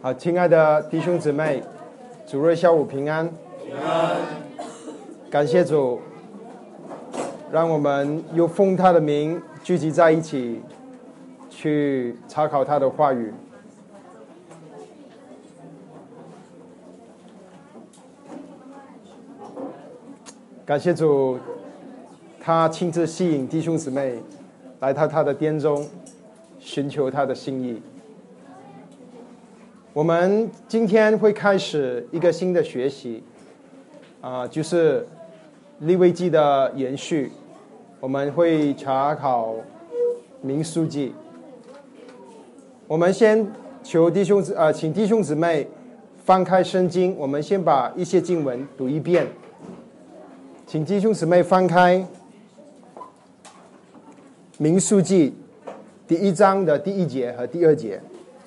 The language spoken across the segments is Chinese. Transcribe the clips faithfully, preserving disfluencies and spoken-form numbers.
好，亲爱的弟兄姊妹，主日下午平安。 平安。 感谢主，让我们又奉他的名聚集在一起，去查考他的话语。感谢主，他亲自吸引弟兄姊妹来到他的殿中，寻求他的心意。我们今天会开始一个新的学习，啊、呃，就是利未记的延续。我们会查考民数记。我们先求弟兄呃，请弟兄姊妹翻开圣经，我们先把一些经文读一遍。请弟兄姊妹翻开民数记第一章的第一节和第二节。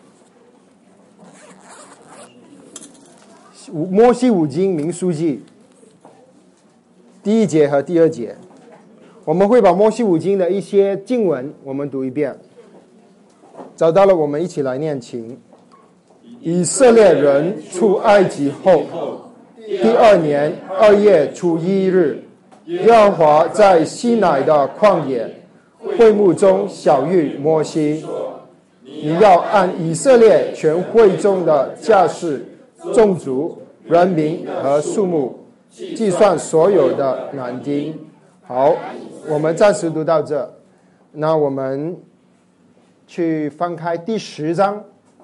摩西五经民数记第一节和第二节，我们会把摩西五经的一些经文我们读一遍。找到了，我们一起来念经。以色列人出埃及后第二年二月初一日，耶和华在西乃的旷野会幕中晓谕摩西，你要按以色列全会众的家室、种族、人民和数目计算所有的男丁。好，我们暂时读到这。那我们去翻开第十章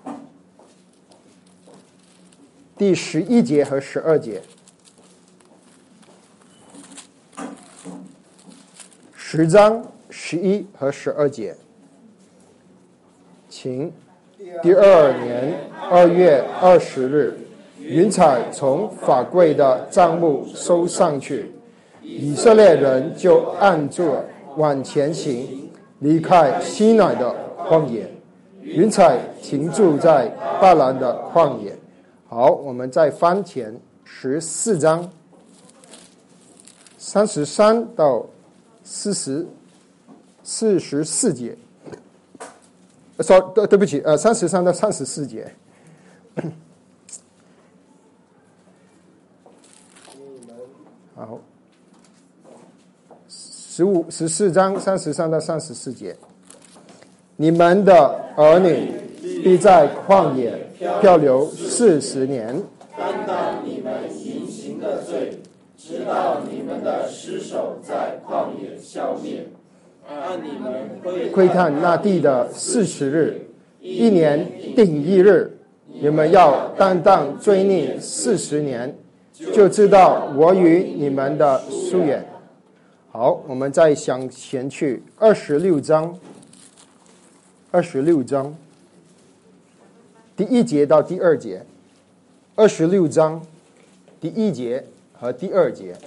第十一节和十二节。十章十一和十二节，请第二年二月二十日，云彩从法柜的帐幕收上去，以色列人就按着往前行，离开西乃的旷野。云彩停住在巴兰的旷野。好，我们再翻前十四章三十三到四十四十四节。说对对不起，呃，三十三到三十四节。好，十五十四章三十三到三十四节。你们的儿女必在旷野漂流四十年， 担当你们淫行的罪，直到你们的尸首在旷野消灭。按你们窥探那地的四十日，一年定一日，你们要担当罪孽四十年，就知道我与你们的疏远。好，我们再向前去二十六章，二十六章第一节到第二节，二十六章第一节和第二节，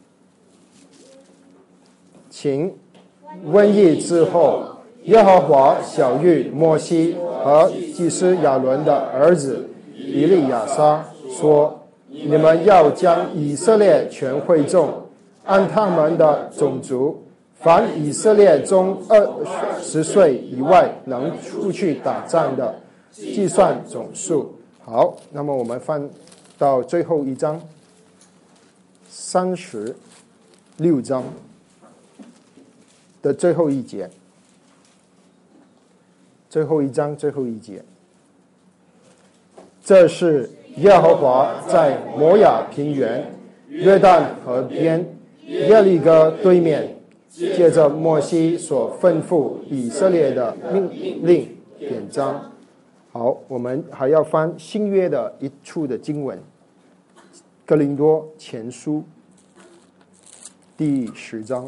请。瘟疫之后，耶和华晓谕摩西和祭司亚伦的儿子以利亚撒说：你们要将以色列全会众按他们的种族，凡以色列中二十岁以外能出去打仗的，计算总数。好，那么我们翻到最后一章，三十六章的最后一节，最后一章最后一节。这是耶和华在摩亚平原、约旦河边、耶利哥对面，借着摩西所吩咐以色列的命令典章。好，我们还要翻新约的一处的经文，哥林多前书第十章。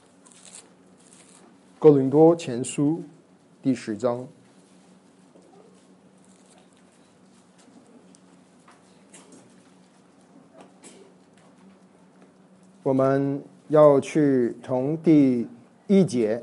哥林多前书第十章，我们要去从第一节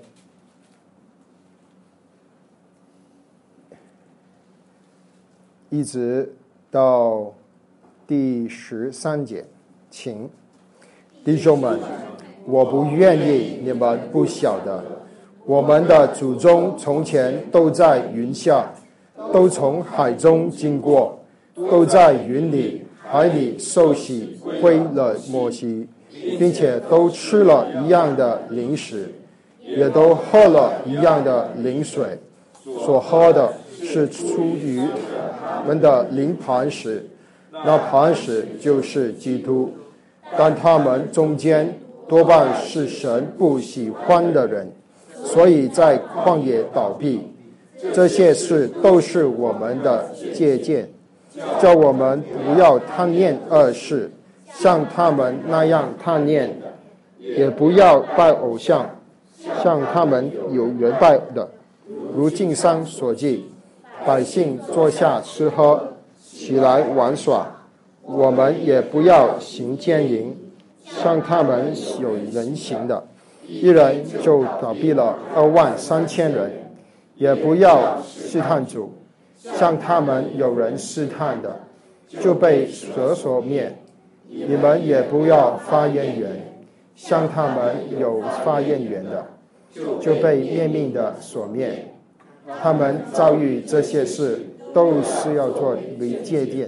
一直到第十三节，请弟兄们，我不愿意你们不晓得。我们的祖宗从前都在云下，都从海中经过， 都在云里海里受洗归了摩西，并且都吃了一样的零食，也都喝了一样的灵水，所喝的是出于他们的灵磐石，那磐石就是基督。但他们中间多半是神不喜欢的人，所以在旷野倒闭。这些事都是我们的借鉴，叫我们不要贪念恶事，像他们那样贪念；也不要拜偶像，像他们有人拜的。如经上所记，百姓坐下吃喝，起来玩耍。我们也不要行奸淫，像他们有人行的，一人就倒闭了二万三千人。也不要试探主，像他们有人试探的，就被蛇所灭。你们也不要发言言，像他们有发言言的，就被灭命的所灭。他们遭遇这些事，都是要做为戒奠，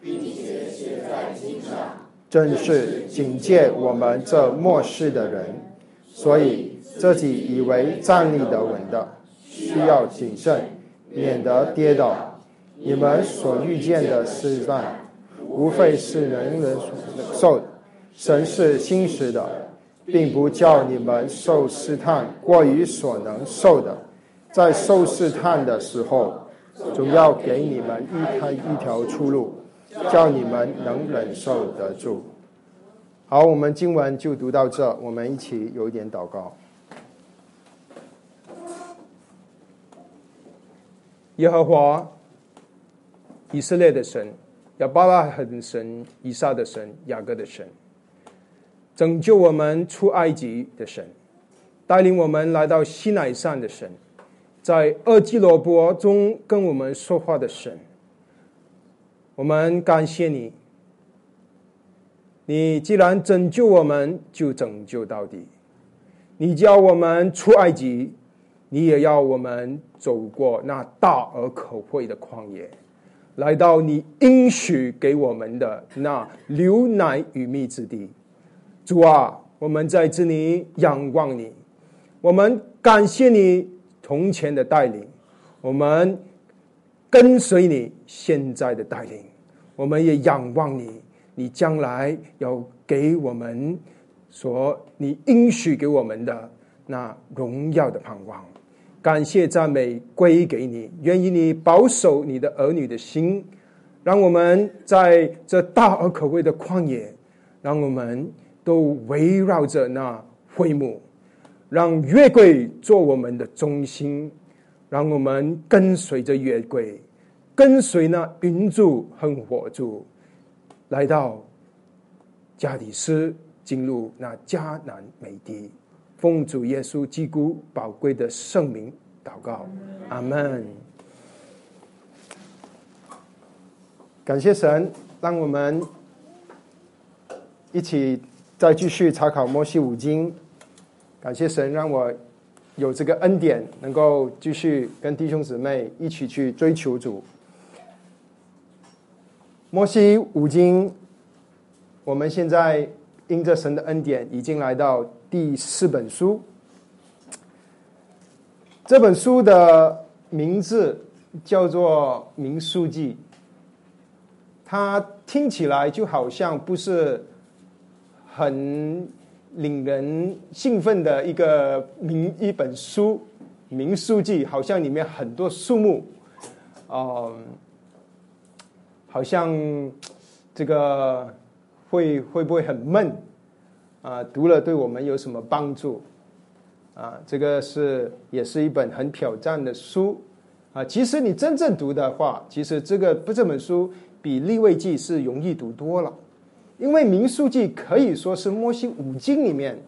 正是警戒我们这末世的人。所以自己以为站立得稳的，需要谨慎，免得跌倒。你们所遇见的试探，无非是人人受的，神是信实的，并不叫你们受试探过于所能受的。在受试探的时候，总要给你们一条一条出路，叫你们能忍受得住。好，我们经文就读到这，我们一起有一点祷告。耶和华以色列的神，亚伯拉罕的神，以撒的神，雅各的神，拯救我们出埃及的神，带领我们来到西乃山的神，在厄基罗伯中跟我们说话的神，我们感谢你。你既然拯救我们，就拯救到底。你叫我们出埃及，你也要我们走过那大而可畏的旷野，来到你应许给我们的那流奶与蜜之地。主啊，我们在这里仰望你，我们感谢你从前的带领，我们跟随你现在的带领，我们也仰望你，你将来要给我们所你应许给我们的那荣耀的盼望。感谢赞美归给你，愿意你保守你的儿女的心，让我们在这大而可畏的旷野，让我们都围绕着那会幕，让约柜做我们的中心，让我们跟随着约柜，跟随那云柱和火柱，来到加底斯，进入那迦南美地。奉主耶稣基督宝贵的圣名祷告，阿们。感谢神，让我们一起再继续查考摩西五经。感谢神让我有这个恩典，能够继续跟弟兄姊妹一起去追求主。摩西五经，我们现在因着神的恩典，已经来到第四本书。这本书的名字叫做《民数记》，它听起来就好像不是很令人兴奋的一个名一本书，《民数记》好像里面很多数目，呃，好像这个会会不会很闷啊、呃？读了对我们有什么帮助啊？这个是也是一本很挑战的书啊。其实你真正读的话，其实这个这本书比利未记是容易读多了，因为民数记可以说是摩西五经里面，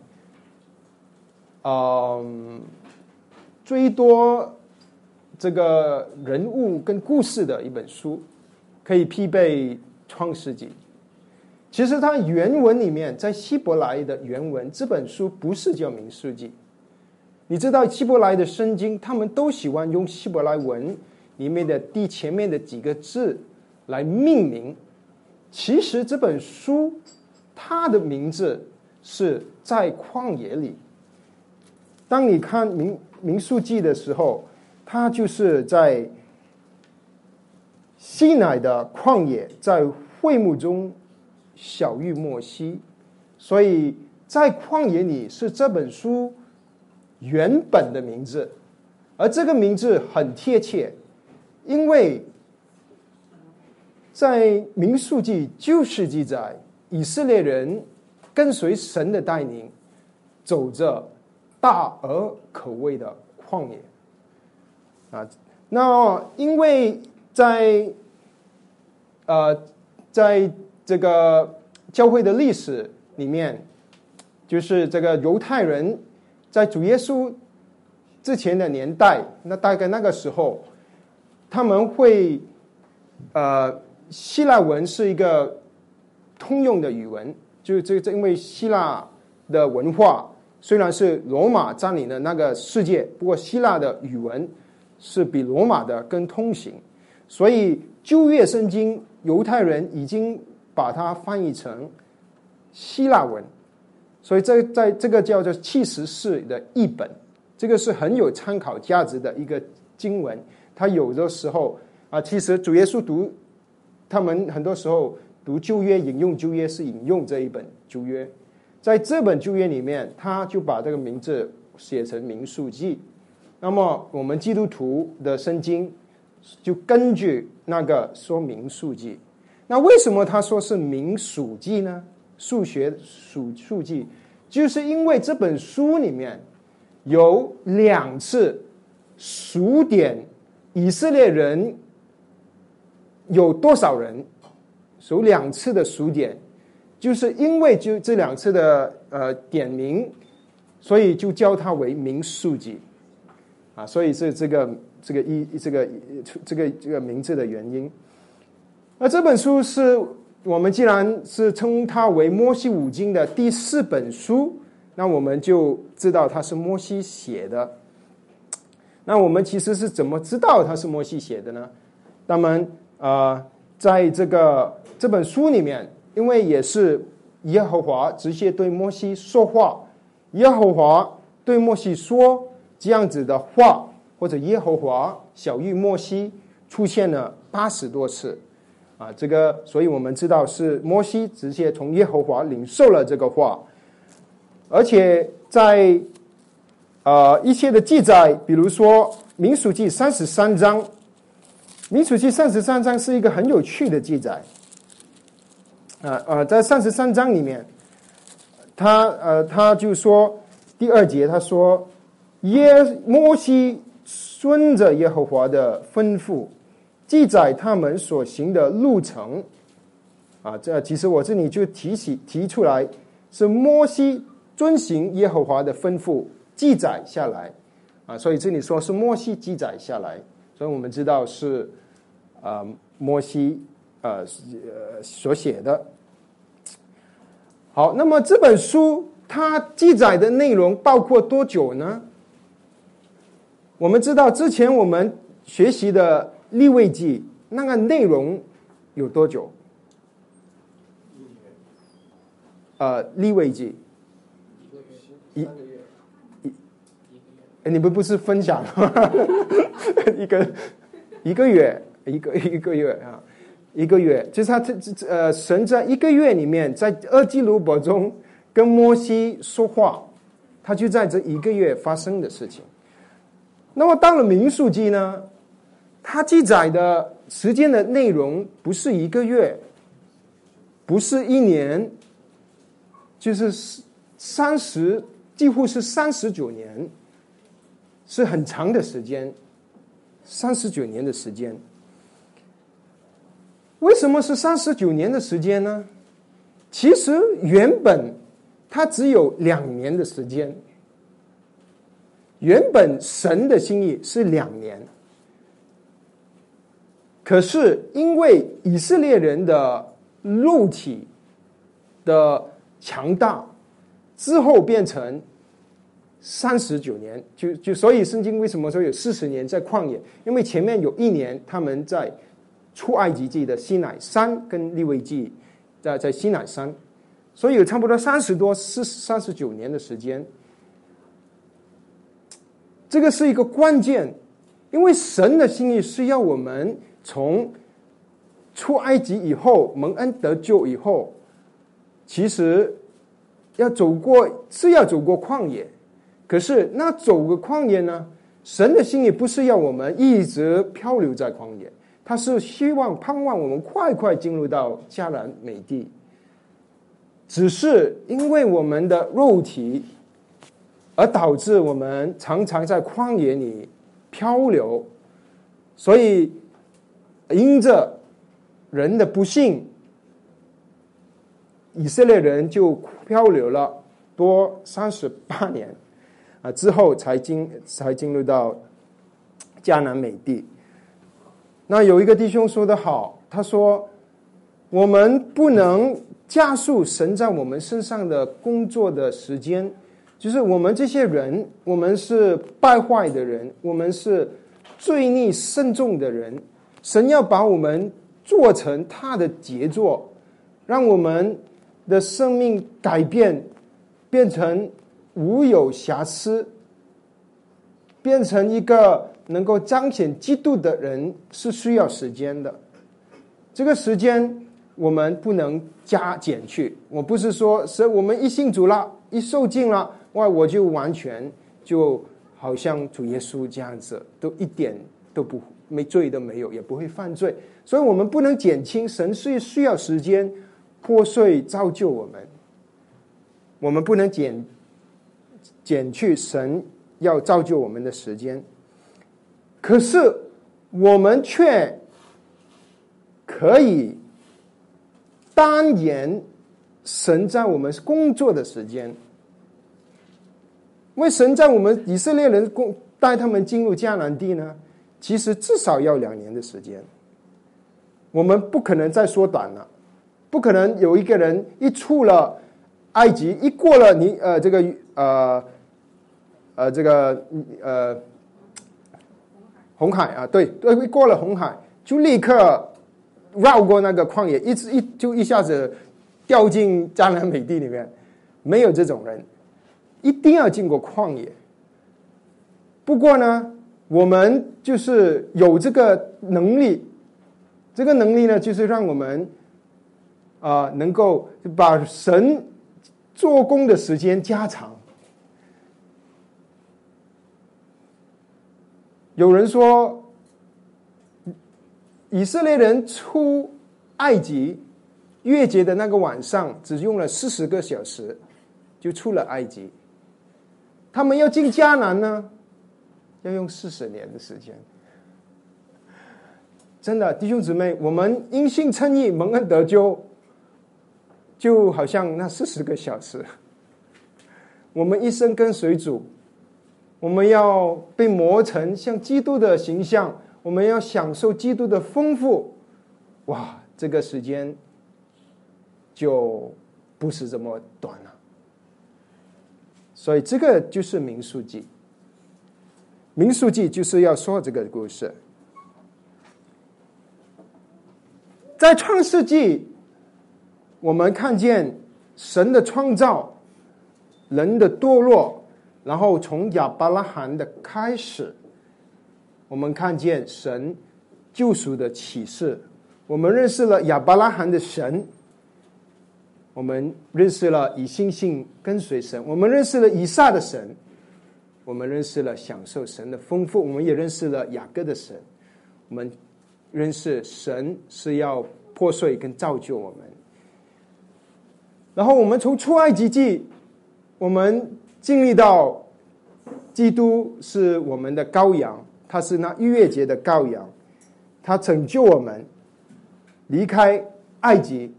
嗯，最多这个人物跟故事的一本书，可以媲美创世纪。其实它原文里面，在希伯来的原文，这本书不是叫民数记。你知道希伯来的圣经，他们都喜欢用希伯来文里面的第前面的几个字来命名。其实这本书它的名字是在旷野里。当你看民民数记的时候，它就是在西乃的旷野，在会幕中晓谕摩西，所以在旷野里是这本书原本的名字。而这个名字很贴切，因为在民数记就是记载以色列人跟随神的带领，走着大而可畏的旷野啊。那因为在呃在这个教会的历史里面，就是这个犹太人在主耶稣之前的年代，那大概那个时候，他们会呃，希腊文是一个通用的语文，就这这因为希腊的文化虽然是罗马占领了那个世界，不过希腊的语文是比罗马的更通行，所以旧约圣经犹太人已经把它翻译成希腊文，所以这在这个叫做七十士的译本。这个是很有参考价值的一个经文，他有的时候啊，其实主耶稣读，他们很多时候读旧约引用旧约是引用这一本旧约，在这本旧约里面，他就把这个名字写成民数记。那么我们基督徒的圣经就根据那个说民数记。那为什么他说是民数记呢？数学数数记，就是因为这本书里面有两次数点以色列人有多少人，数两次的数点，就是因为就这两次的呃点名，所以就叫它为民数记啊，所以是这个这个一这个这个这个名字的原因。那这本书是我们既然是称它为摩西五经的第四本书，那我们就知道它是摩西写的。那我们其实是怎么知道它是摩西写的呢？那么呃，在这个这本书里面，因为也是耶和华直接对摩西说话，耶和华对摩西说这样子的话，或者耶和华晓谕摩西，出现了八十多次啊。这个，所以我们知道是摩西直接从耶和华领受了这个话。而且在呃一些的记载，比如说民数记三十三章，民数记三十三章是一个很有趣的记载。呃呃，在三十三章里面，他呃他就说第二节，他说耶摩西顺着耶和华的吩咐，记载他们所行的路程。啊，这其实我这里就提起提出来，是摩西遵行耶和华的吩咐，记载下来啊，所以这里说是摩西记载下来，所以我们知道是啊、呃、摩西呃呃所写的。好，那么这本书它记载的内容包括多久呢？我们知道之前我们学习的利未记那个内容有多久？呃，利未记。一个月，一，你们不是分享吗？一个一个月，一个一个月啊，一个月，就是他这呃，神在一个月里面，在二基路伯中跟摩西说话，他就在这一个月发生的事情。那么到了民数记呢，它记载的时间的内容不是一个月，不是一年，就是三十。几乎是三十九年，是很长的时间，三十九年的时间。为什么是三十九年的时间呢？其实原本它只有两年的时间，原本神的心意是两年，可是因为以色列人的肉体的强大，之后变成三十九年，就就所以圣经为什么说有四十年在旷野？因为前面有一年他们在出埃及记的西乃山跟利未记在在西乃山，所以有差不多三十多四三十九年的时间。这个是一个关键，因为神的心意是要我们从出埃及以后蒙恩得救以后，其实要走过是要走过旷野，可是那走过旷野呢，神的心意不是要我们一直漂流在旷野，他是希望盼望我们快快进入到迦南美地。只是因为我们的肉体而导致我们常常在旷野里漂流，所以因着人的不幸，以色列人就漂流了多三十八年啊，之后才进才进入到迦南美地。那有一个弟兄说得好，他说我们不能加速神在我们身上的工作的时间，就是我们这些人，我们是败坏的人，我们是罪孽深重的人，神要把我们做成他的杰作，让我们的生命改变，变成无有瑕疵，变成一个能够彰显基督的人，是需要时间的。这个时间我们不能加减去。我不是说是我们一信主了，一受浸了，哇，我就完全就好像主耶稣这样子，都一点都不没罪都没有，也不会犯罪。所以我们不能减轻，神是需要时间破碎造就我们，我们不能减减去神要造就我们的时间。可是我们却可以单言神在我们工作的时间，因为神在我们以色列人带他们进入迦南地呢，其实至少要两年的时间，我们不可能再缩短了，不可能有一个人一出了埃及，一过了你呃这个呃呃这个呃红海啊，对对，一过了红海就立刻绕过那个旷野，一直一就一下子掉进迦南美地里面，没有这种人，一定要经过旷野。不过呢，我们就是有这个能力，这个能力呢，就是让我们啊、呃、能够把神做工的时间加长。有人说，以色列人出埃及月节的那个晚上，只用了四十个小时就出了埃及。他们要进迦南呢，要用四十年的时间。真的，弟兄姊妹，我们因信称义蒙恩得救，就好像那四十个小时。我们一生跟随主，我们要被磨成像基督的形象，我们要享受基督的丰富。哇，这个时间就不是这么短了。所以这个就是民数记，民数记就是要说这个故事。在创世纪，我们看见神的创造，人的堕落，然后从亚伯拉罕的开始，我们看见神救赎的启示，我们认识了亚伯拉罕的神，我们认识了以信心跟随神，我们认识了以撒的神，我们认识了享受神的丰富，我们也认识了雅各的神，我们认识神是要破碎跟造就我们。然后我们从出埃及记，我们经历到基督是我们的羔羊，他是那逾越节的羔羊，他拯救我们离开埃及，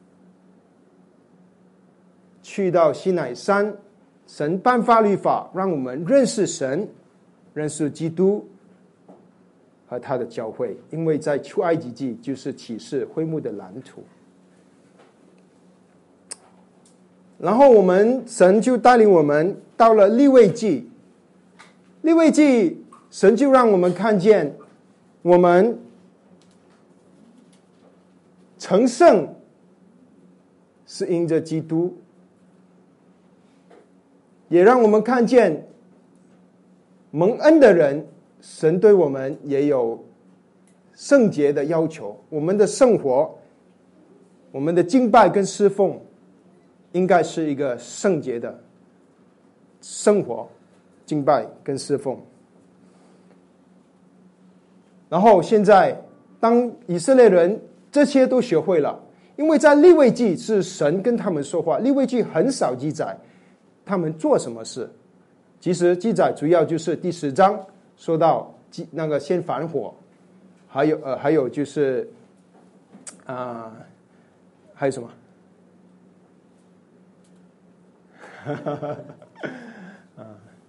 去到西乃山，神颁发律法，让我们认识神，认识基督和他的教会。因为在出埃及记就是启示会幕的蓝图。然后我们神就带领我们到了利未记，利未记神就让我们看见我们成圣是因着基督，也让我们看见蒙恩的人，神对我们也有圣洁的要求。我们的生活，我们的敬拜跟侍奉应该是一个圣洁的生活，敬拜跟侍奉。然后现在当以色列人这些都学会了，因为在利未记是神跟他们说话，利未记很少记载他们做什么事，其实记载主要就是第十章说到那个先反火，还有呃还有就是啊、呃、还有什么啊，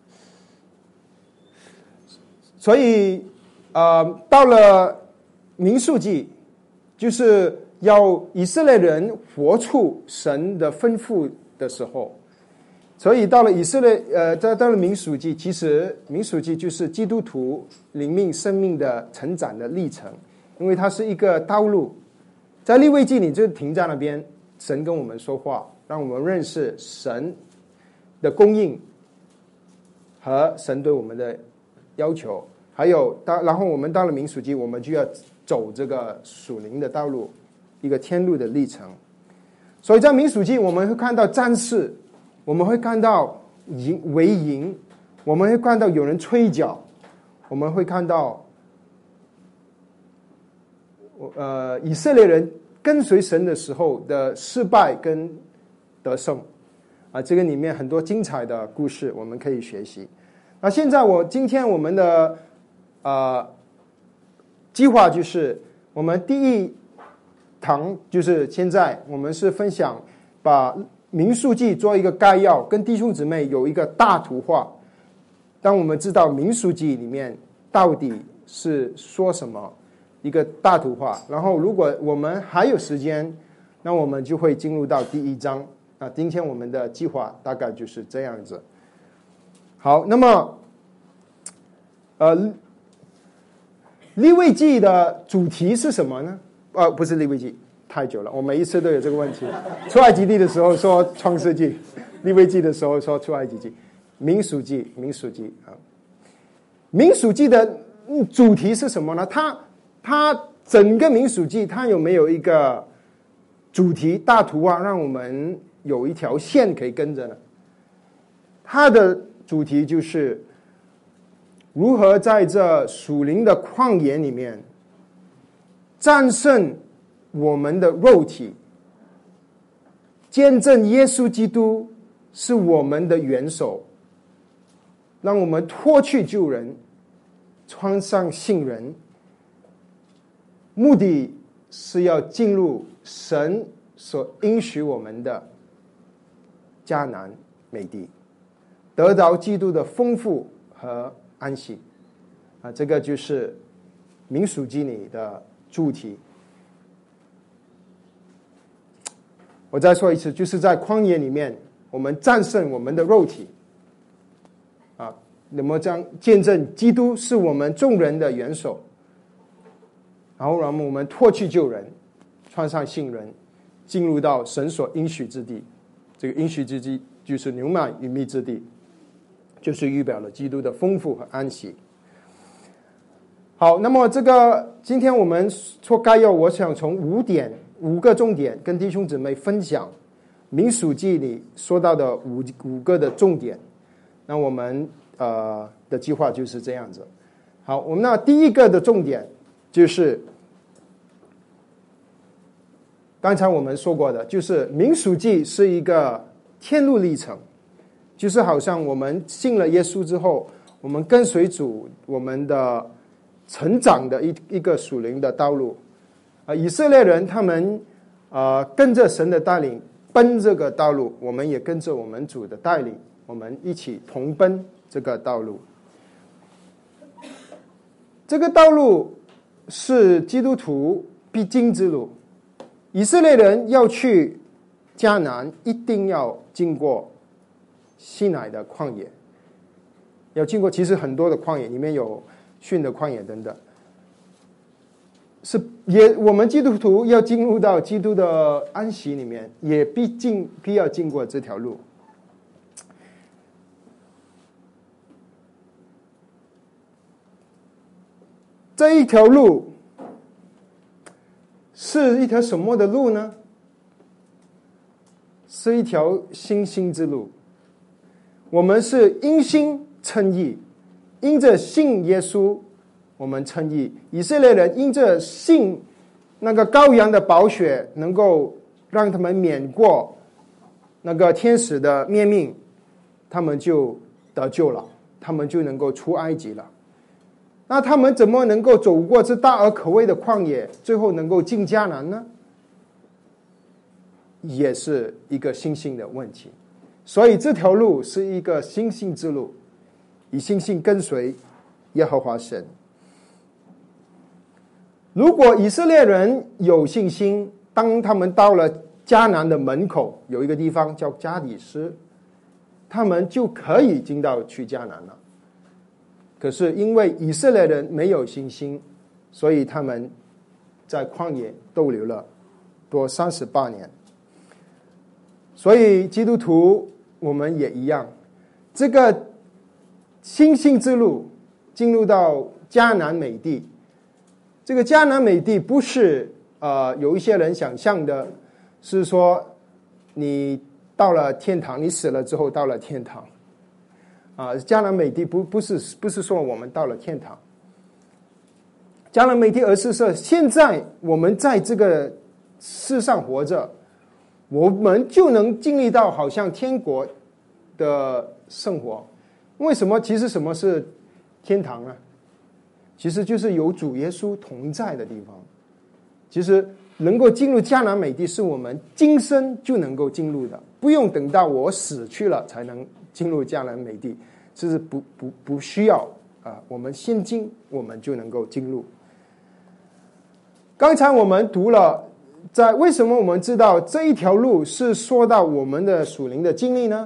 所以呃到了民数记，就是要以色列人活出神的吩咐的时候，所以到了以色列呃到到了民数记，其实民数记就是基督徒灵命生命的成长的历程，因为它是一个道路。在利未记你就停在那边，神跟我们说话，让我们认识神的供应和神对我们的要求，还有到然后我们到了民数记，我们就要走这个属灵的道路，一个天路的历程。所以在民数记我们会看到战士，我们会看到营围营，我们会看到有人吹角，我们会看到呃以色列人跟随神的时候的失败跟得胜啊，这个里面很多精彩的故事我们可以学习。那现在我今天我们的呃计划就是我们第一堂就是现在我们是分享把民数记做一个概要，跟弟兄姊妹有一个大图画，当我们知道民数记里面到底是说什么，一个大图画。然后如果我们还有时间，那我们就会进入到第一章。那今天我们的计划大概就是这样子。好，那么呃利未记的主题是什么呢？呃，不是利未记，太久了，我每一次都有这个问题。出埃及记的时候说创世纪，利未记的时候说出埃及记，民数记，民数记啊。民数记的主题是什么呢？它它整个民数记，它有没有一个主题大图啊，让我们有一条线可以跟着呢？它的主题就是如何在这属灵的旷野里面战胜我们的肉体，见证耶稣基督是我们的元首，让我们脱去旧人，穿上新人，目的是要进入神所应许我们的迦南美地，得到基督的丰富和安息啊，这个就是民数记里的主题。我再说一次，就是在旷野里面，我们战胜我们的肉体啊，那么将见证基督是我们众人的元首，然后让我们脱去旧人，穿上新人，进入到神所应许之地。这个应许之地就是牛奶与蜜之地，就是预表了基督的丰富和安息。好，那么这个今天我们说概要，我想从五点五个重点跟弟兄姊妹分享民数记里说到的五五个的重点。那我们呃的计划就是这样子。好，我们那第一个的重点就是刚才我们说过的，就是民数记是一个天路历程，就是好像我们信了耶稣之后，我们跟随主，我们的成长的一一个属灵的道路。啊，以色列人他们呃跟着神的带领奔这个道路，我们也跟着我们主的带领，我们一起同奔这个道路。这个道路是基督徒必经之路。以色列人要去迦南，一定要经过西乃的旷野，要经过其实很多的旷野，里面有逊的旷野等等。 是也我们基督徒要进入到基督的安息里面，也必经必要经过这条路。这一条路是一条什么的路呢？是一条信心之路。我们是因信称义，因着信耶稣我们称义。以色列人因着信那个羔羊的宝血能够让他们免过那个天使的灭命，他们就得救了，他们就能够出埃及了。那他们怎么能够走过这大而可畏的旷野，最后能够进迦南呢？也是一个信心的问题。所以这条路是一个信心之路，以信心跟随耶和华神。如果以色列人有信心，当他们到了迦南的门口，有一个地方叫加底斯，他们就可以进到去迦南了。可是因为以色列人没有信心，所以他们在旷野逗留了多三十八年。所以基督徒我们也一样，这个信心之路进入到迦南美地。这个迦南美地不是呃有一些人想象的，是说你到了天堂，你死了之后到了天堂。啊，迦南美地不不是不是说我们到了天堂，迦南美地，而是说现在我们在这个世上活着，我们就能经历到好像天国的生活。为什么？其实什么是天堂啊？其实就是有主耶稣同在的地方。其实能够进入迦南美地，是我们今生就能够进入的，不用等到我死去了才能进入迦南美地，这是不不不需要啊、呃！我们现今我们就能够进入。刚才我们读了，在为什么我们知道这一条路是说到我们的属灵的经历呢？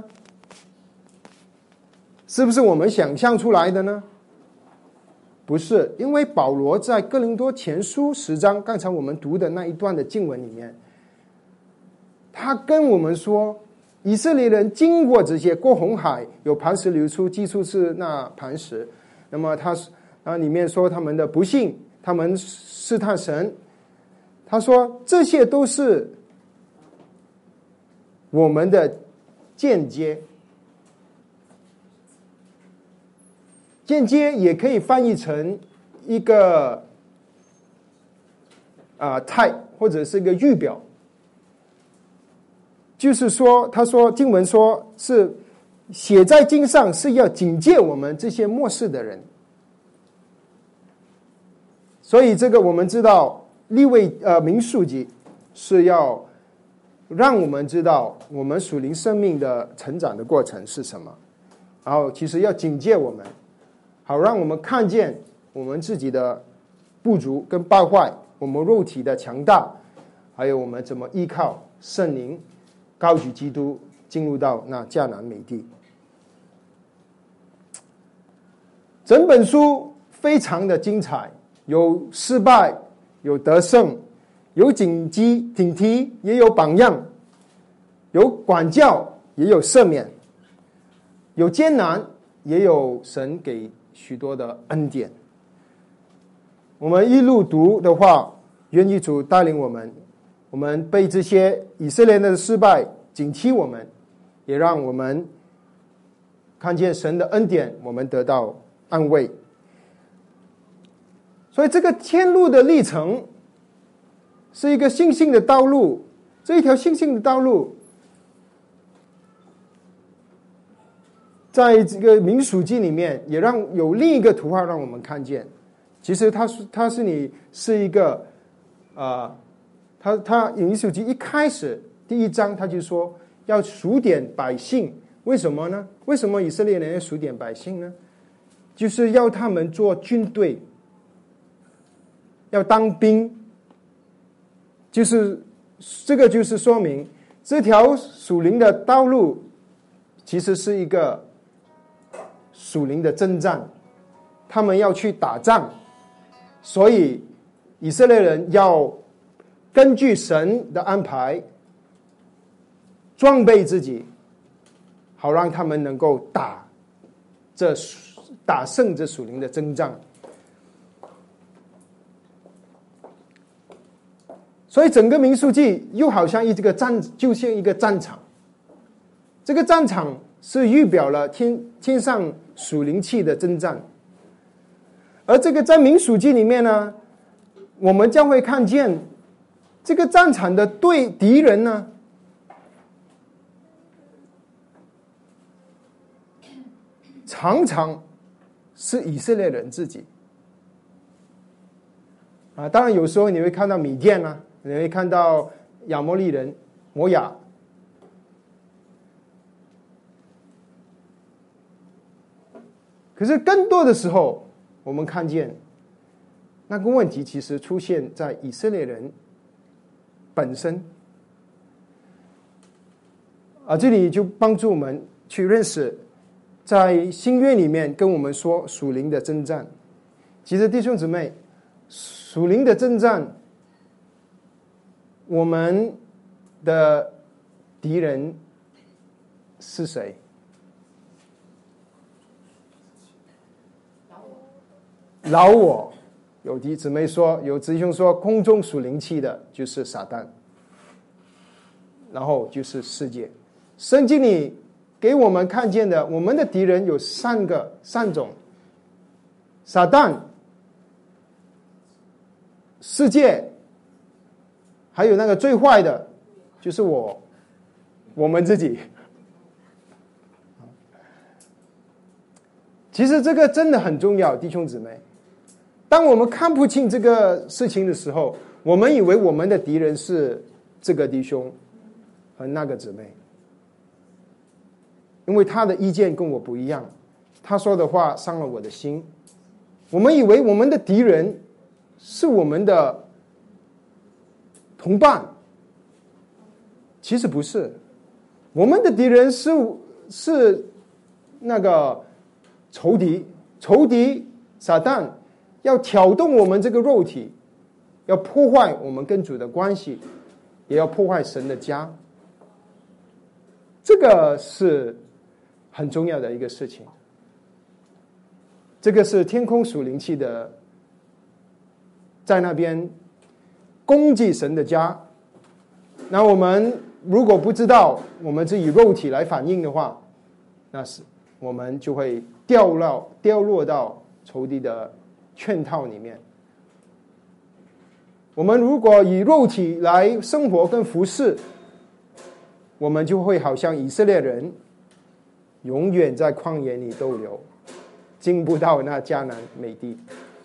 是不是我们想象出来的呢？不是，因为保罗在哥林多前书十章，刚才我们读的那一段的经文里面，他跟我们说，以色列人经过这些过红海，有磐石流出，基础是那磐石。那么他啊里面说他们的不幸，他们试探神。他说这些都是我们的间接，间接也可以翻译成一个啊态、呃、或者是一个预表。就是说，他说经文说是写在经上，是要警戒我们这些末世的人。所以这个我们知道利未呃民数记是要让我们知道我们属灵生命的成长的过程是什么，然后其实要警戒我们，好让我们看见我们自己的不足跟败坏，我们肉体的强大，还有我们怎么依靠圣灵高举基督进入到那迦南美地。整本书非常的精彩，有失败，有得胜，有警击警惕，也有榜样，有管教，也有赦免，有艰难，也有神给许多的恩典。我们一路读的话，愿意主带领我们，我们被这些以色列人的失败警惕我们，也让我们看见神的恩典，我们得到安慰。所以这个天路的历程是一个信心的道路，这一条信心的道路在这个民数记里面也让有另一个图画让我们看见。其实它是它是你是一个啊、呃，他他民数记一开始第一章他就说要数点百姓，为什么呢？为什么以色列人要数点百姓呢？就是要他们做军队，要当兵，就是这个就是说明这条属灵的道路其实是一个属灵的征战，他们要去打仗，所以以色列人要根据神的安排装备自己，好让他们能够打这打胜这属灵的征战。所以整个民数记又好像一个战，就像一个战场。这个战场是预表了天天上属灵气的征战。而这个在民数记里面呢，我们将会看见这个战场的对敌人呢，常常是以色列人自己。啊，当然有时候你会看到米甸啊，你会看到亚摩利人摩亚。可是更多的时候，我们看见那个问题其实出现在以色列人本身。啊，这里就帮助我们去认识，在新约里面跟我们说属灵的征战。其实弟兄姊妹，属灵的征战，我们的敌人是谁？老我。有弟姊妹说，有弟兄说，空中属灵气的就是撒旦，然后就是世界。圣经里给我们看见的，我们的敌人有三个三种：撒旦、世界，还有那个最坏的，就是我，我们自己。其实这个真的很重要，弟兄姊妹。当我们看不清这个事情的时候，我们以为我们的敌人是这个弟兄和那个姊妹，因为他的意见跟我不一样，他说的话伤了我的心。我们以为我们的敌人是我们的同伴，其实不是。我们的敌人是是那个仇敌，仇敌撒旦要挑动我们这个肉体，要破坏我们跟主的关系，也要破坏神的家。这个是很重要的一个事情。这个是天空属灵气的，在那边攻击神的家。那我们如果不知道我们是以肉体来反应的话，那是我们就会掉落掉落到仇敌的圈套里面。我们如果以肉体来生活跟服侍，我们就会好像以色列人，永远在旷野里逗留，进不到那迦南美地。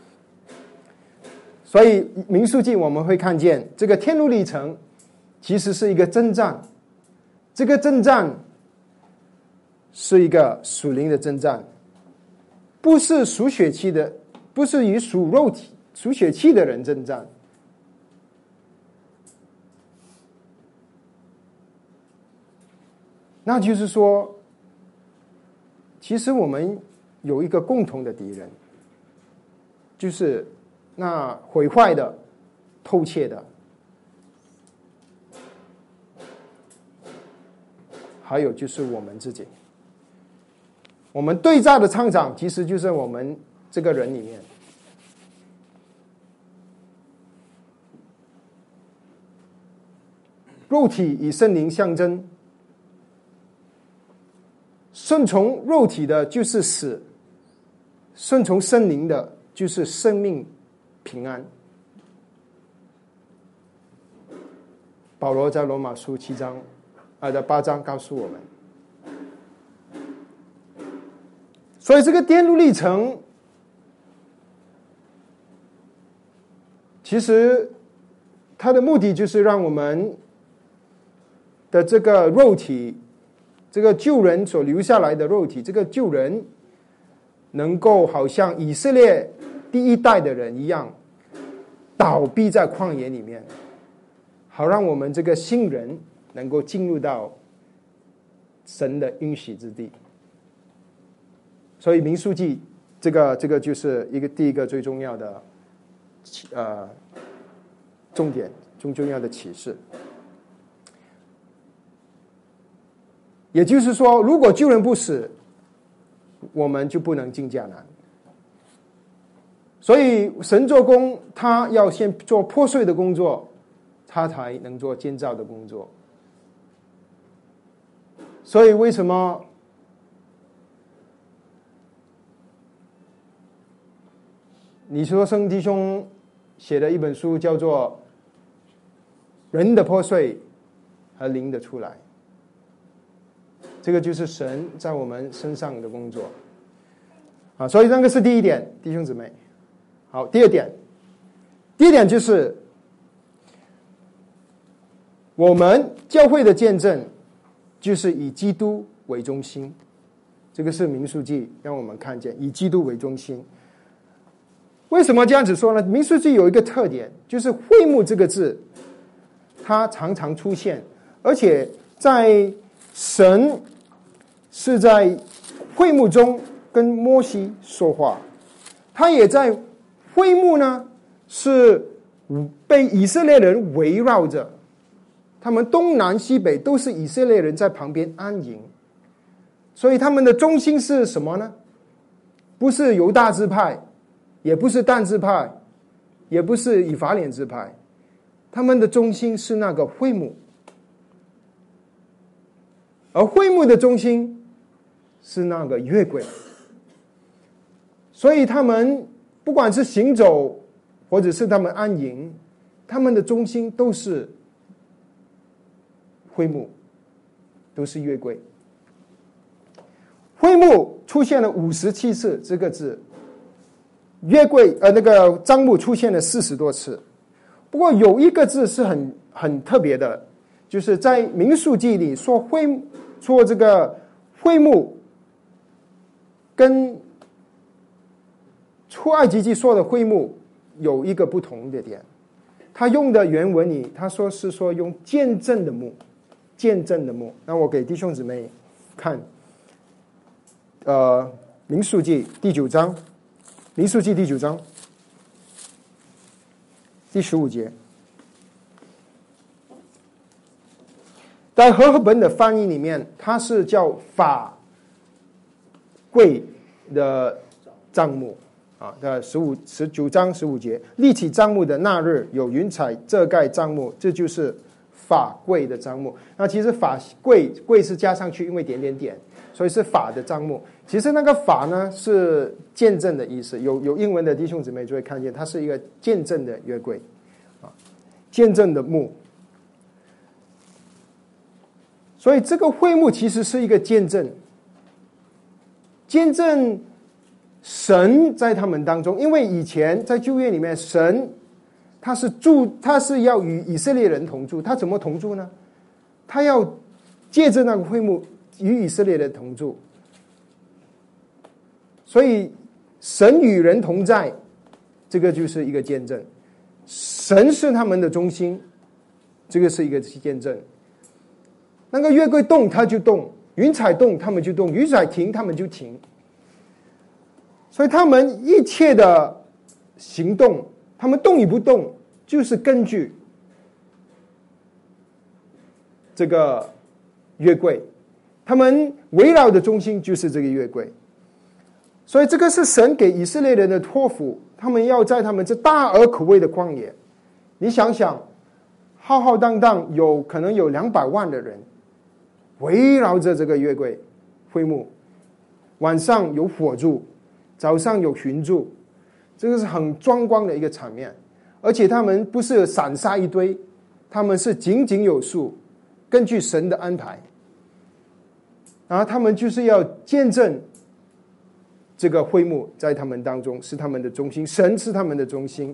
所以民数记我们会看见，这个天路历程其实是一个征战，这个征战是一个属灵的征战，不是属血气的，不是与属肉体、属血气的人征战。那就是说，其实我们有一个共同的敌人，就是那毁坏的、偷窃的，还有就是我们自己。我们对战的场场其实就是我们这个人里面。肉体以圣灵相争，顺从肉体的就是死，顺从圣灵的就是生命平安。保罗在罗马书七章啊的八章告诉我们。所以这个天路历程，其实它的目的就是让我们的这个肉体，这个旧人所留下来的肉体，这个旧人能够好像以色列第一代的人一样，倒闭在旷野里面，好让我们这个新人能够进入到神的应许之地。所以民数记这个这个就是一个第一个最重要的呃重点、最重要的启示。也就是说，如果救人不死，我们就不能进迦南。所以神做工，他要先做破碎的工作，他才能做建造的工作。所以为什么李说生弟兄写的一本书叫做《人的破碎和灵的出来》？这个就是神在我们身上的工作啊，所以那个是第一点，弟兄姊妹。好，第二点，第一点就是我们教会的见证就是以基督为中心，这个是民数记让我们看见以基督为中心。为什么这样子说呢？民数记有一个特点，就是会幕这个字它常常出现，而且在神是在会幕中跟摩西说话，他也在会幕呢是被以色列人围绕着，他们东南西北都是以色列人在旁边安营，所以他们的中心是什么呢？不是犹大支派，也不是但支派，也不是以法莲支派，他们的中心是那个会幕，而会幕的中心是那个约柜，所以他们不管是行走或者是他们安营，他们的中心都是会幕，都是约柜。会幕出现了五十七次这个字，约柜呃那个帐幕出现了四十多次。不过有一个字是很很特别的，就是在民数记里说会说这个会幕跟出埃及记说的会幕有一个不同的点，他用的原文里他说是说用见证的幕，见证的幕。那我给弟兄姊妹看，呃，民数记第九章，民数记第九章第十五节，在和合本的翻译里面，它是叫法柜的帐幕啊，的十五十九章十五节，立起帐幕的那日，有云彩遮盖帐幕，这就是法柜的帐幕。那其实法柜柜是加上去，因为点点点，所以是法的帐幕。其实那个法呢是见证的意思，有有英文的弟兄姊妹就会看见，它是一个见证的约柜啊，见证的幕。所以这个会幕其实是一个见证，见证神在他们当中。因为以前在旧约里面，神他是住，他是要与以色列人同住，他怎么同住呢？他要借着那个会幕与以色列人同住。所以神与人同在，这个就是一个见证。神是他们的中心，这个是一个见证。那个约柜动他就动，云彩动他们就动，云彩停他们就停。所以他们一切的行动，他们动与不动，就是根据这个约柜，他们围绕的中心就是这个约柜。所以这个是神给以色列人的托付，他们要在他们这大而可畏的旷野，你想想，浩浩荡荡有可能有两百万的人围绕着这个约柜会幕，晚上有火柱，早上有云柱，这个是很壮观的一个场面。而且他们不是散沙一堆，他们是井井有数，根据神的安排，然后他们就是要见证这个会幕在他们当中是他们的中心，神是他们的中心。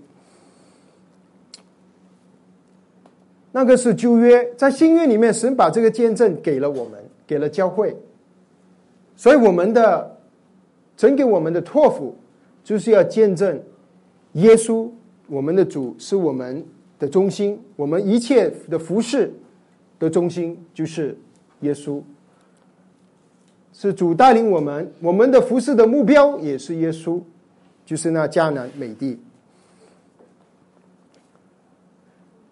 那个是旧约，在新约里面，神把这个见证给了我们，给了教会。所以我们的神给我们的托付，就是要见证耶稣，我们的主是我们的中心，我们一切的服事的中心就是耶稣，是主带领我们，我们的服事的目标也是耶稣，就是那迦南美地。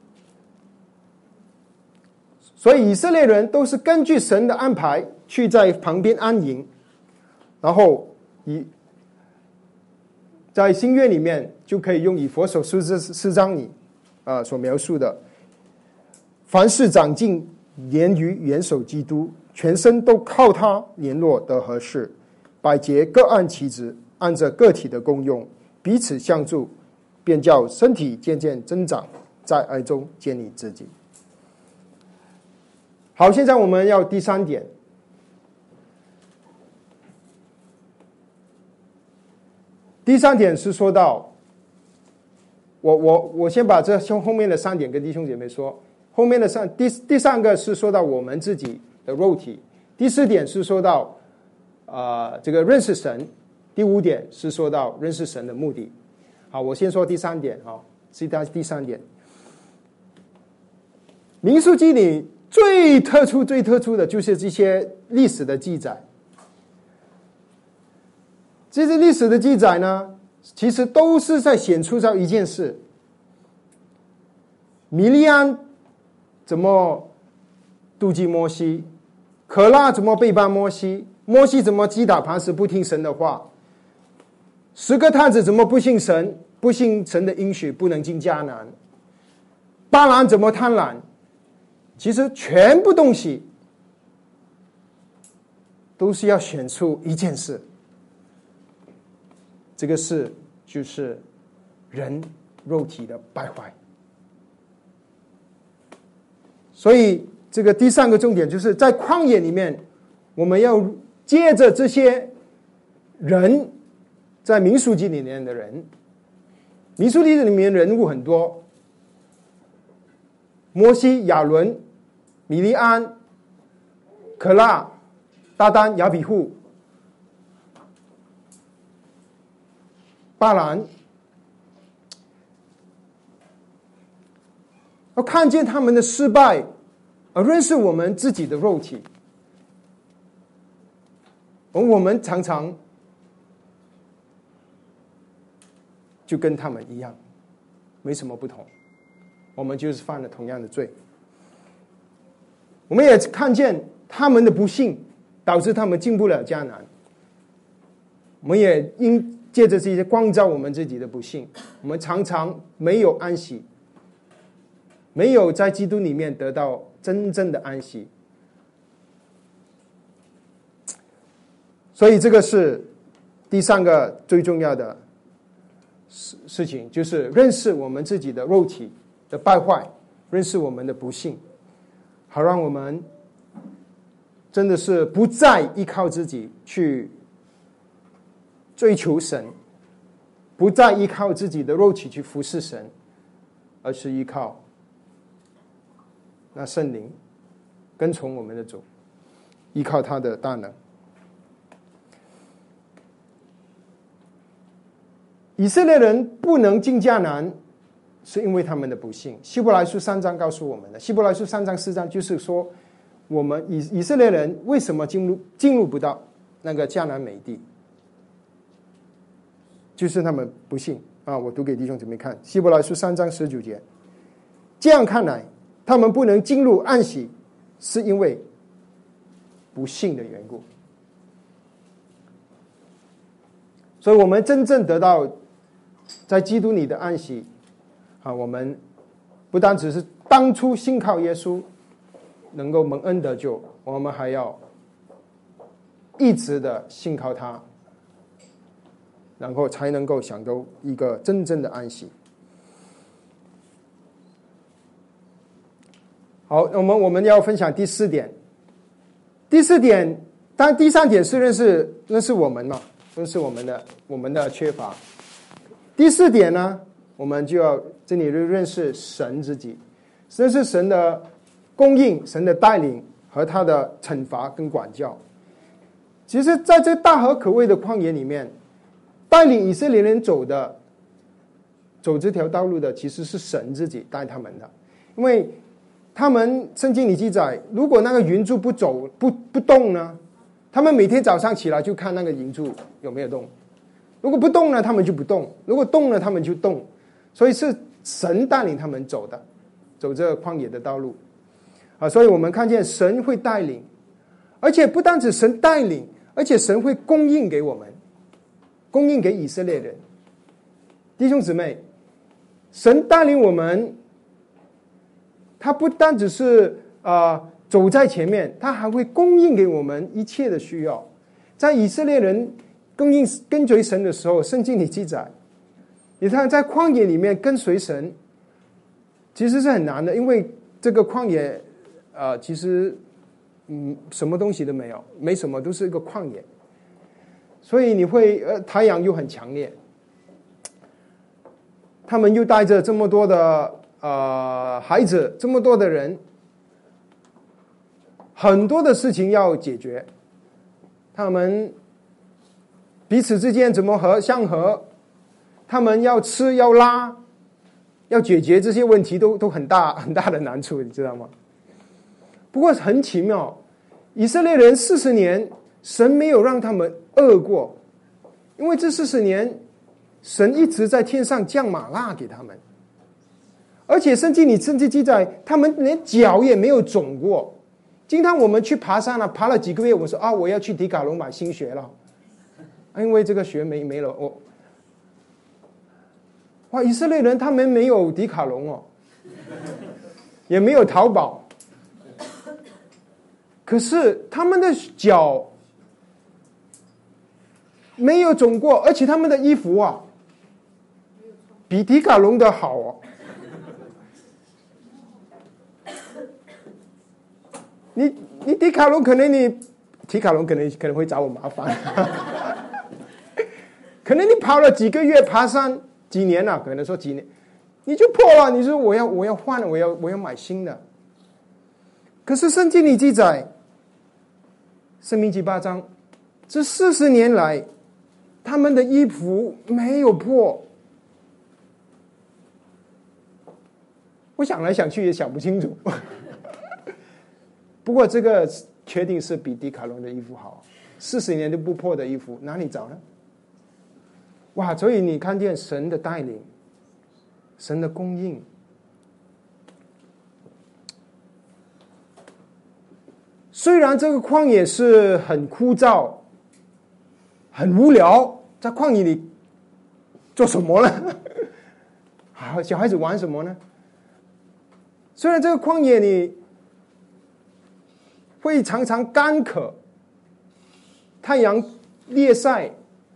所以以色列人都是根据神的安排去在旁边安营，然后以在新约里面就可以用以佛所书四章里啊、呃、所描述的，凡事长进，连于元首基督，全身都靠他联络得合适，百节各按其职，按着个体的功用，彼此相助，便叫身体渐渐增长，在爱中建立自己。好，现在我们要第三点。第三点是说到，我我我先把这后面的三点跟弟兄姐妹说。后面的三第第三个是说到我们自己的肉体，第四点是说到呃这个认识神，第五点是说到认识神的目的。好，我先说第三点啊，是第三点。民数记里最特殊、最特殊的就是这些历史的记载。这些历史的记载呢，其实都是在显出到一件事：米利安怎么妒忌摩西，可拉怎么背叛摩西，摩西怎么击打磐石不听神的话，十个探子怎么不信神，不信神的应许，不能进迦南，巴兰怎么贪婪。其实全部东西都是要选出一件事，这个事就是人肉体的败坏。所以这个第三个重点就是在旷野里面，我们要借着这些人，在民数记里面的人，民数记里面人物很多，摩西、亚伦、米利安、可拉、大丹、亚比户、巴兰，要看见他们的失败，而认识我们自己的肉体。而我们常常就跟他们一样，没什么不同，我们就是犯了同样的罪。我们也看见他们的不幸导致他们进不了迦南，我们也因借着这些光照我们自己的不幸，我们常常没有安息，没有在基督里面得到真正的安息。所以这个是第三个最重要的事事情，就是认识我们自己的肉体的败坏，认识我们的不幸，好让我们真的是不再依靠自己去追求神，不再依靠自己的肉体去服侍神，而是依靠那圣灵，跟从我们的主，依靠他的大能。以色列人不能进迦南，是因为他们的不幸。希伯来书三章告诉我们的，希伯来书三章四章就是说，我们以以色列人为什么进入进入不到那个迦南美地，就是他们不幸啊！我读给弟兄姊妹看，希伯来书三章十九节，这样看来，他们不能进入安息，是因为不幸的缘故。所以我们真正得到在基督里的安息啊，我们不单只是当初信靠耶稣能够蒙恩得救，我们还要一直的信靠他，然后才能够享受一个真正的安息。好，我们我们要分享第四点。第四点，当然第三点是认识认识我们嘛，认识我们的我们的缺乏。第四点呢，我们就要这里就认识神自己，认识神的供应、神的带领和他的惩罚跟管教。其实在这大和可畏的旷野里面，带领以色列人走的走这条道路的其实是神自己带他们的。因为他们圣经里记载，如果那个云柱不走不不动呢，他们每天早上起来就看那个云柱有没有动，如果不动呢，他们就不动；如果动了，他们就动。所以是神带领他们走的，走这旷野的道路。 啊，所以我们看见神会带领，而且不单止神带领，而且神会供应给我们，供应给以色列人。弟兄姊妹，神带领我们，他不单只是啊、呃、走在前面，他还会供应给我们一切的需要。在以色列人供应跟随神的时候，圣经里记载，你看在旷野里面跟随神，其实是很难的，因为这个旷野，呃，其实嗯什么东西都没有，没什么，都是一个旷野，所以你会呃太阳又很强烈，他们又带着这么多的呃孩子，这么多的人，很多的事情要解决。他们彼此之间怎么和相合？他们要吃要拉，要解决这些问题都都很大很大的难处，你知道吗？不过很奇妙，以色列人四十年，神没有让他们饿过，因为这四十年，神一直在天上降玛纳给他们，而且圣经里甚至记载，他们连脚也没有肿过。经常我们去爬山了、啊，爬了几个月，我说啊，我要去迪卡侬买新鞋了，因为这个鞋没没了。我哇，以色列人他们没有迪卡侬哦，也没有淘宝，可是他们的脚没有肿过，而且他们的衣服啊，比迪卡侬的好哦。你你迪卡侬可能你迪卡侬可能可能会找我麻烦，可能你跑了几个月爬山几年了、啊，可能说几年你就破了，你说我要我要换了，我要我要买新的。可是圣经里记载，申命记八章，这四十年来，他们的衣服没有破。我想来想去也想不清楚。不过这个确定是比迪卡侬的衣服好，四十年都不破的衣服哪里找呢？哇！所以你看见神的带领，神的供应。虽然这个旷野是很枯燥、很无聊，在旷野里做什么呢？好，小孩子玩什么呢？虽然这个旷野里会常常干渴，太阳烈晒，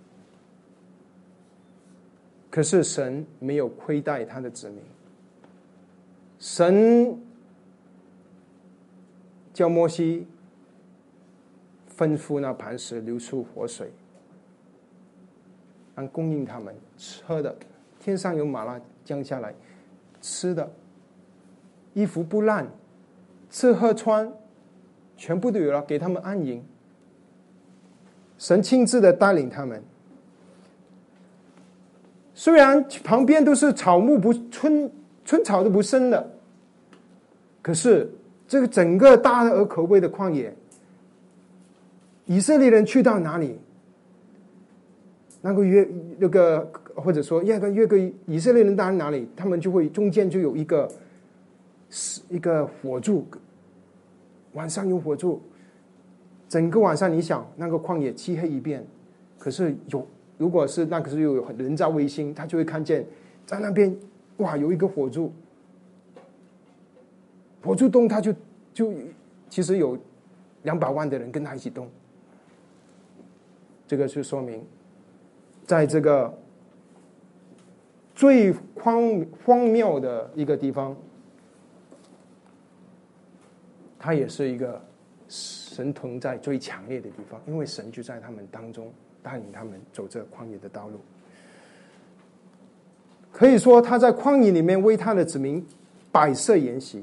可是神没有亏待他的子民。神叫摩西吩咐那磐石流出活水，让供应他们喝的，天上有玛纳降下来，吃的，衣服不烂，吃喝穿全部都有了，给他们安营。神亲自的带领他们，虽然旁边都是草木不春春草都不生的，可是这个整个大而可畏的旷野，以色列人去到哪里，那个约那个或者说越个越个以色列人到哪里，他们就会中间就有一个一个火柱。晚上有火柱，整个晚上你想那个旷野漆黑一片，可是有如果是那个时候有人造卫星，他就会看见在那边哇有一个火柱，火柱动他就就其实有两百万的人跟他一起动，这个就说明在这个最荒荒谬的一个地方，它也是一个神同在最强烈的地方，因为神就在他们当中带领他们走这旷野的道路。可以说他在旷野里面为他的子民摆设筵席。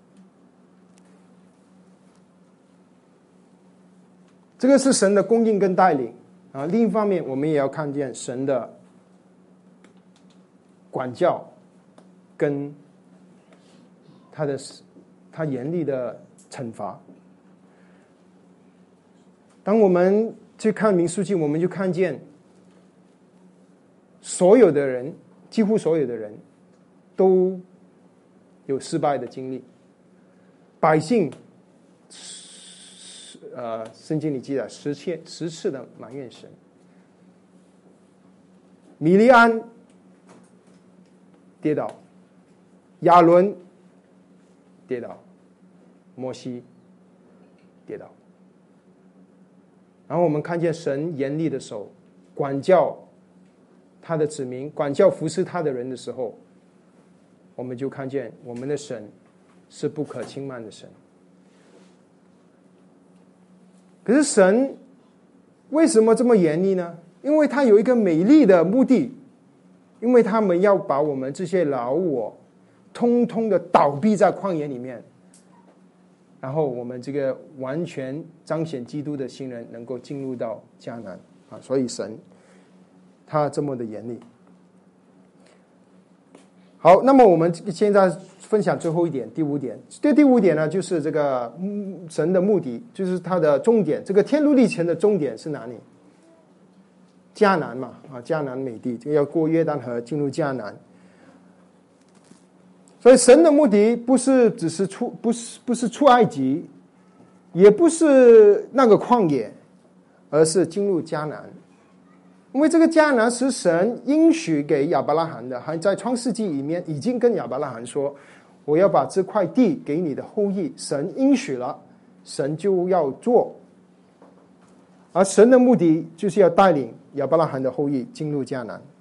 这个是神的供应跟带领啊。另一方面，我们也要看见神的管教跟他的他严厉的惩罚。当我们去看民数记，我们就看见所有的人，几乎所有的人都有失败的经历。 百姓，呃，圣经里记载十次十次的埋怨神。米利安跌倒，亚伦跌倒，摩西跌倒。然后我们看见神严厉的手管教他的子民，管教服侍他的人的时候，我们就看见我们的神是不可轻慢的神。可是神为什么这么严厉呢？因为他有一个美丽的目的，因为他们要把我们这些老我通通的倒闭在旷野里面，然后我们这个完全彰显基督的新人能够进入到迦南啊，所以神他这么的严厉。好，那么我们现在分享最后一点，第五点。这第五点呢，就是这个神的目的，就是他的终点。这个天路历程的终点是哪里？迦南嘛，啊，迦南美地，这个要过约旦河进入迦南。所以神的目的不是只是出，不是不是出埃及，也不是那个旷野，而是进入迦南。因为这个迦南是神应许给亚伯拉罕的，还在创世纪里面已经跟亚伯拉罕说，我要把这块地给你的后裔。神应许了，神就要做。而神的目的就是要带领亚伯拉罕的后裔进入迦南。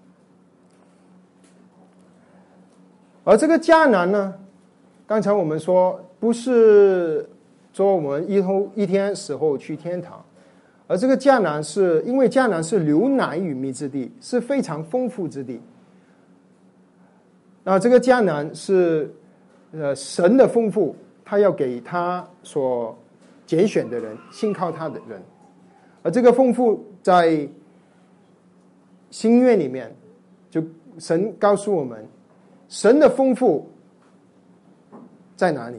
而这个迦南呢，刚才我们说不是说我们以后一天死后去天堂，而这个迦南是因为迦南是流奶与蜜之地，是非常丰富之地。那这个迦南是呃神的丰富，他要给他所拣选的人，信靠他的人。而这个丰富在新约里面，就神告诉我们，神的丰富在哪里？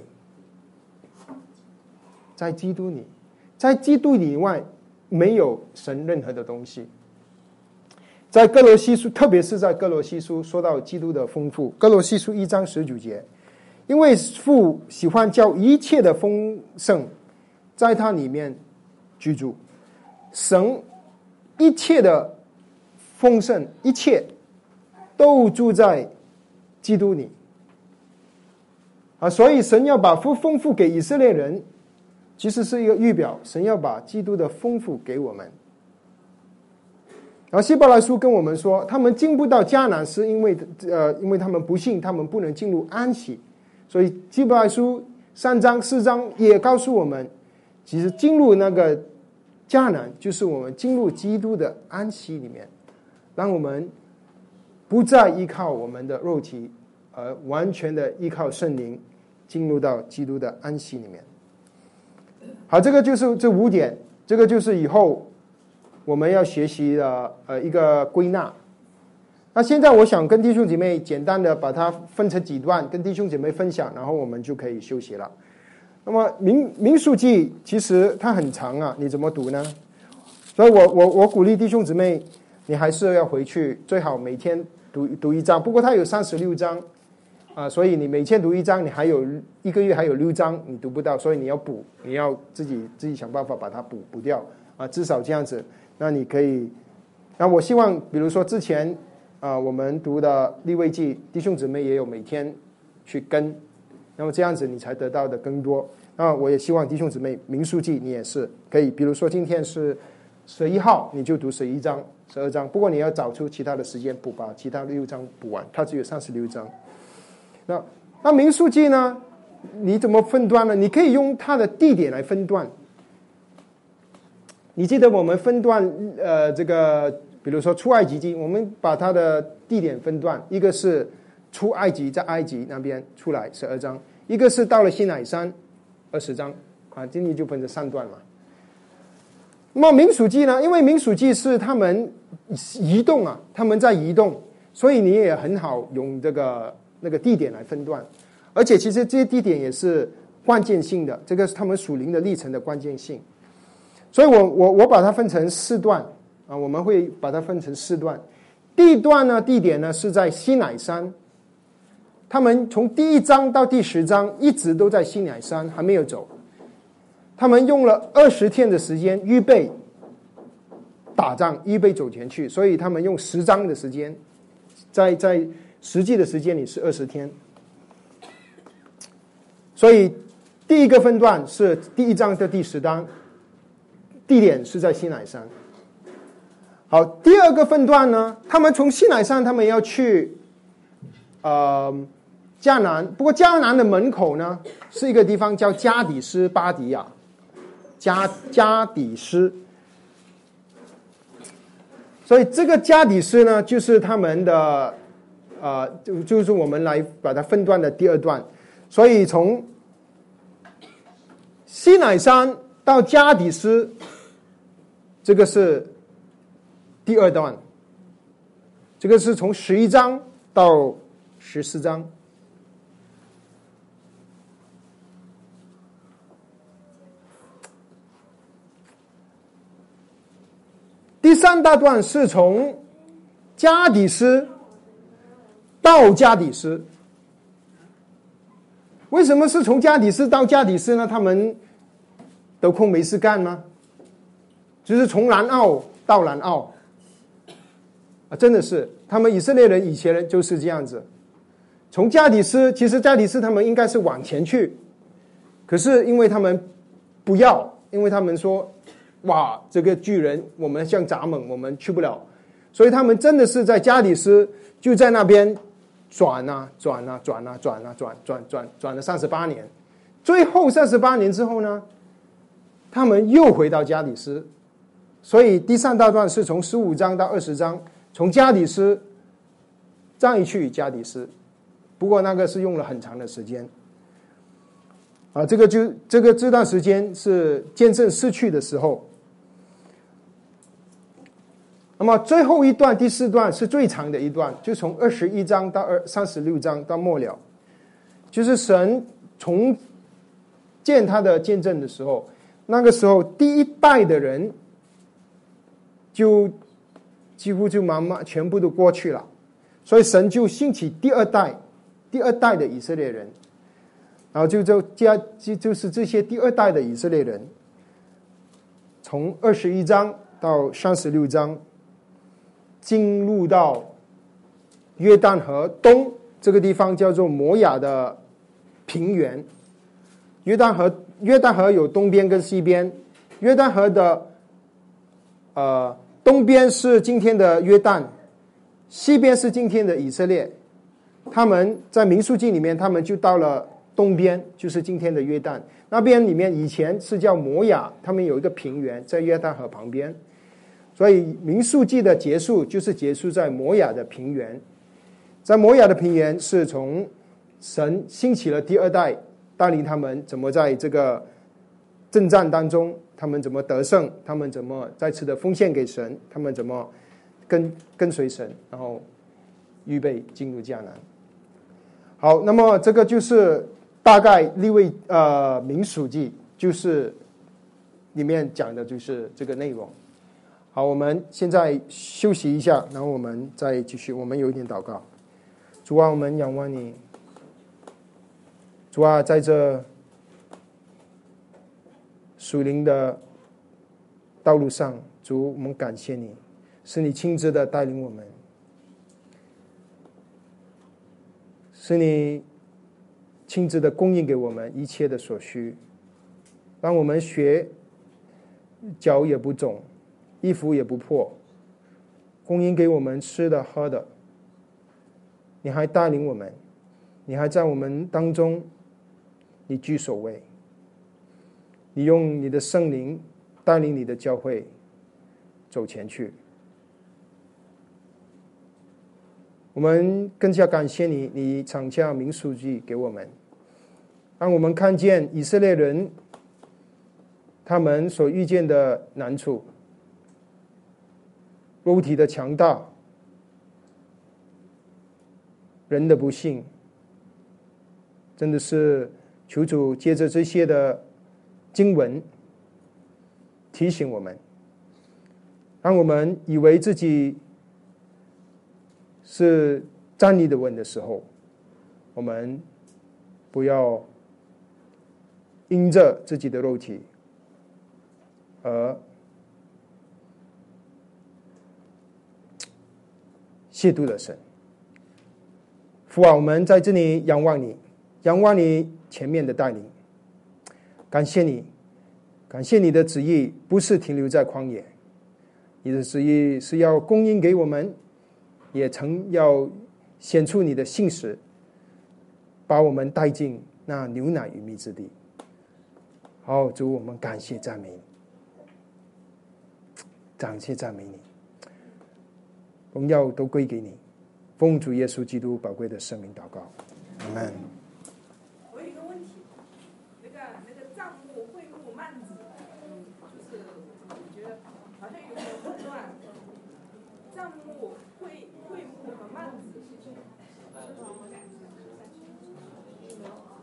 在基督里，在基督以外没有神任何的东西。在哥罗西书，特别是在哥罗西书说到基督的丰富，哥罗西书一章十九节，因为父喜欢叫一切的丰盛在他里面居住。神一切的丰盛，一切都住在基督里啊！所以神要把丰丰富给以色列人，其实是一个预表，神要把基督的丰富给我们。然后希伯来书跟我们说，他们进不到迦南是因为呃，因为他们不信，他们不能进入安息。所以希伯来书三章四章也告诉我们，其实进入那个迦南就是我们进入基督的安息里面，让我们不再依靠我们的肉体，而完全的依靠圣灵，进入到基督的安息里面。好，这个就是这五点，这个就是以后我们要学习的呃一个归纳。那现在我想跟弟兄姐妹简单的把它分成几段，跟弟兄姐妹分享，然后我们就可以休息了。那么民民数记其实它很长啊，你怎么读呢？所以我我我鼓励弟兄姊妹，你还是要回去，最好每天读读一章。不过它有三十六章啊、呃，所以你每天读一章，你还有一个月还有六章你读不到，所以你要补，你要自己自己想办法把它补补掉啊、呃，至少这样子。那你可以，那我希望，比如说之前啊、呃，我们读的利未记，弟兄姊妹也有每天去跟。那么这样子你才得到的更多。那我也希望弟兄姊妹民数记你也是可以，比如说今天是十一号，你就读十一章、十二章。不过你要找出其他的时间补，把其他六章补完，它只有三十六章。那那民数记呢？你怎么分段呢？你可以用它的地点来分段。你记得我们分段呃，这个比如说出埃及记，我们把它的地点分段，一个是出埃及，在埃及那边出来十二章，一个是到了西乃山二十章啊，今天就分成三段嘛。那么民数记呢？因为民数记是他们移动啊，他们在移动，所以你也很好用这个那个地点来分段，而且其实这些地点也是关键性的，这个是他们属灵的历程的关键性。所以我我我把它分成四段啊，我们会把它分成四段。第一段呢，地点呢是在西乃山。 他们从第一章到第十章一直都在西乃山，还没有走。他们用了二十天的时间预备打仗，预备走前去，所以他们用十章的时间，在在实际的时间里是二十天。所以第一个分段是第一章到第十章，地点是在西乃山。好，第二个分段呢，他们从西乃山，他们要去呃迦南，不过迦南的门口呢是一个地方叫加底斯巴迪亚，加加底斯。所以这个加底斯呢，就是他们的呃，就就是我们来把它分段的第二段。所以从西乃山到加底斯，这个是第二段，这个是从十一章到十四章。第三大段是从加底斯到加底斯。为什么是从加底斯到加底斯呢？他们得空没事干吗？就是从南奥到南奥啊，真的是他们以色列人以前就是这样子。从加底斯，其实加底斯他们应该是往前去，可是因为他们不要，因为他们说哇，这个巨人我们像蚱蜢，我们去不了，所以他们真的是在加底斯就在那边转啊转啊转啊转啊转转转转了三十八年，最后三十八年之后呢，他们又回到加底斯。所以第三大段是从十五章到二十章，从加底斯再去加底斯，不过那个是用了很长的时间啊，这个就这个这段时间是见证逝去的时候。那么最后一段第四段是最长的一段，就从二十一章到二三十六章到末了，就是神重建他的见证的时候，那个时候第一代的人就几乎就慢慢全部都过去了，所以神就兴起第二代第二代的以色列人，然后就就加就就是这些第二代的以色列人，从二十一章到三十六章进入到约旦河东这个地方，叫做摩亚的平原。约旦河约旦河有东边跟西边，约旦河的呃东边是今天的约旦，西边是今天的以色列。他们在民数记里面，他们就到了东边，就是今天的约旦那边，里面以前是叫摩亚，他们有一个平原在约旦河旁边，所以民数记的结束就是结束在摩亚的平原。在摩亚的平原是从神兴起了第二代，带领他们怎么在这个征战当中，他们怎么得胜，他们怎么再次的奉献给神，他们怎么跟跟随神，然后预备进入迦南。好，那么这个就是大概利未呃民数记，就是里面讲的就是这个内容。好，我们现在休息一下，然后我们再继续。我们有一点祷告。主啊，我们仰望你。主啊，在这属灵的道路上，主，我们感谢你，是你亲自的带领我们，是你亲自的供应给我们一切的所需，让我们学脚也不肿，衣服也不破，供应给我们吃的喝的。你还带领我们，你还在我们当中，你居首位，你用你的圣灵带领你的教会走前去。我们更加感谢你，你敞下民数记给我们，让我们看见以色列人他们所遇见的难处，肉体的强大，人的不幸，真的是求主借着这些的经文提醒我们，让我们以为自己是站立的稳的时候， 我们不要因着自己的肉体而亵渎了神。父啊，我们在这里仰望你，仰望你前面的带领，感谢你，感谢你的旨意不是停留在旷野，你的旨意是要供应给我们，也曾要显出你的信实，把我们带进那牛奶与蜜之地。好，主，我们感谢赞美你，感谢赞美你，荣耀都归给你，奉主耶稣基督宝贵的圣名祷告，阿门。 我有一个问题，那个那个账目、会目、幔子，嗯，就是我觉得好像有点混乱。账目、会会目和幔子，